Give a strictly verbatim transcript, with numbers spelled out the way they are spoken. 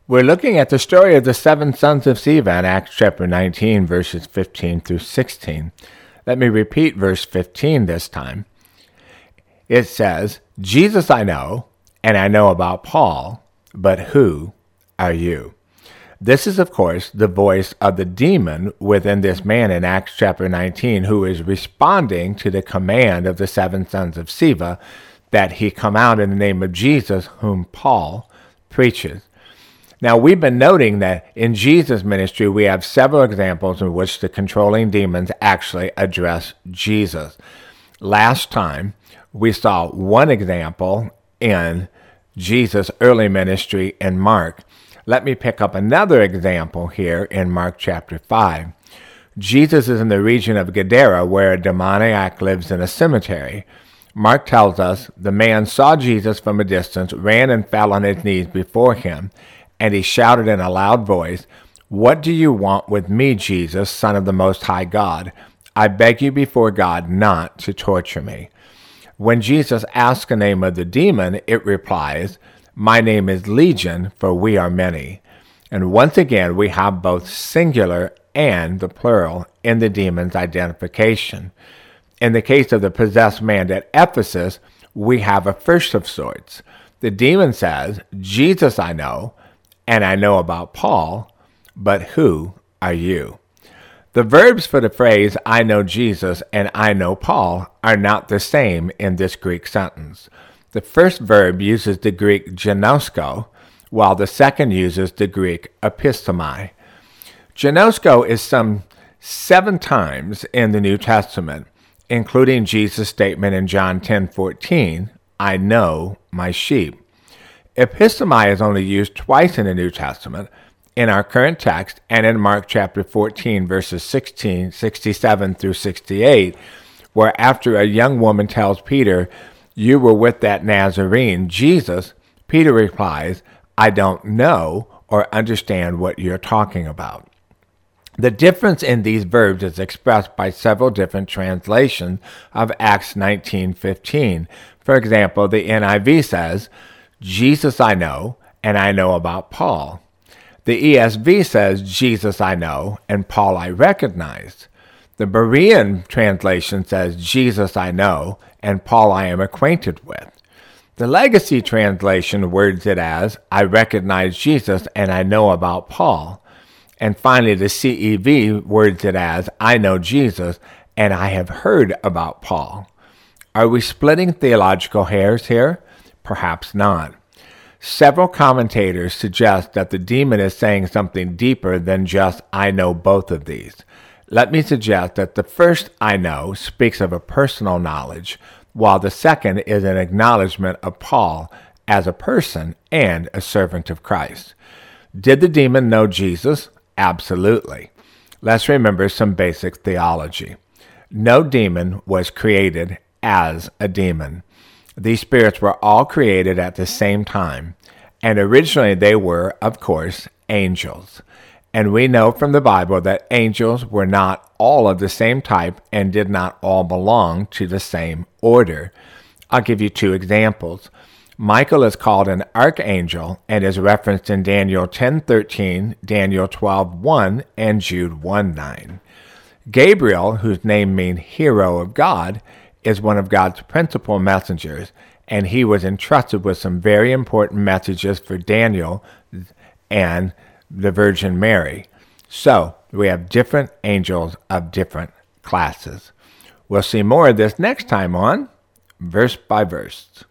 We're looking at the story of the seven sons of Sceva in Acts chapter nineteen, verses fifteen through sixteen. Let me repeat verse fifteen this time. It says, Jesus I know, and I know about Paul, but who are you? This is, of course, the voice of the demon within this man in Acts chapter nineteen who is responding to the command of the seven sons of Sceva that he come out in the name of Jesus, whom Paul preaches. Now, we've been noting that in Jesus' ministry, we have several examples in which the controlling demons actually address Jesus. Last time, we saw one example in Jesus' early ministry in Mark. Let me pick up another example here in Mark chapter five. Jesus is in the region of Gadara, where a demoniac lives in a cemetery. Mark tells us the man saw Jesus from a distance, ran and fell on his knees before him, and he shouted in a loud voice, "What do you want with me, Jesus, Son of the Most High God? I beg you before God not to torture me." When Jesus asks the name of the demon, it replies, "My name is Legion, for we are many." And once again, we have both singular and the plural in the demon's identification. In the case of the possessed man at Ephesus, we have a first of sorts. The demon says, "Jesus I know, and I know about Paul, but who are you?" The verbs for the phrase, "I know Jesus" and "I know Paul" are not the same in this Greek sentence. The first verb uses the Greek genosko, while the second uses the Greek epistemi. Genosko is some seven times in the New Testament, including Jesus' statement in John ten fourteen, "I know my sheep." Epistemi is only used twice in the New Testament, in our current text and in Mark chapter fourteen, verses sixteen, sixty-seven through sixty-eight, where after a young woman tells Peter, "You were with that Nazarene, Jesus," Peter replies, "I don't know or understand what you're talking about." The difference in these verbs is expressed by several different translations of Acts nineteen fifteen. For example, the N I V says, "Jesus I know, and I know about Paul." The E S V says, "Jesus I know, and Paul I recognize." The Berean translation says, "Jesus I know, and Paul I am acquainted with." The Legacy translation words it as, "I recognize Jesus, and I know about Paul." And finally, the C E V words it as, "I know Jesus, and I have heard about Paul." Are we splitting theological hairs here? Perhaps not. Several commentators suggest that the demon is saying something deeper than just, "I know both of these." Let me suggest that the first "I know" speaks of a personal knowledge, while the second is an acknowledgement of Paul as a person and a servant of Christ. Did the demon know Jesus? Absolutely. Let's remember some basic theology. No demon was created as a demon. These spirits were all created at the same time, and originally they were, of course, angels. And we know from the Bible that angels were not all of the same type and did not all belong to the same order. I'll give you two examples. Michael is called an archangel and is referenced in Daniel ten thirteen, Daniel twelve one, and Jude one nine. Gabriel, whose name means hero of God, is one of God's principal messengers, and he was entrusted with some very important messages for Daniel and the Virgin Mary. So, we have different angels of different classes. We'll see more of this next time on Verse by Verse.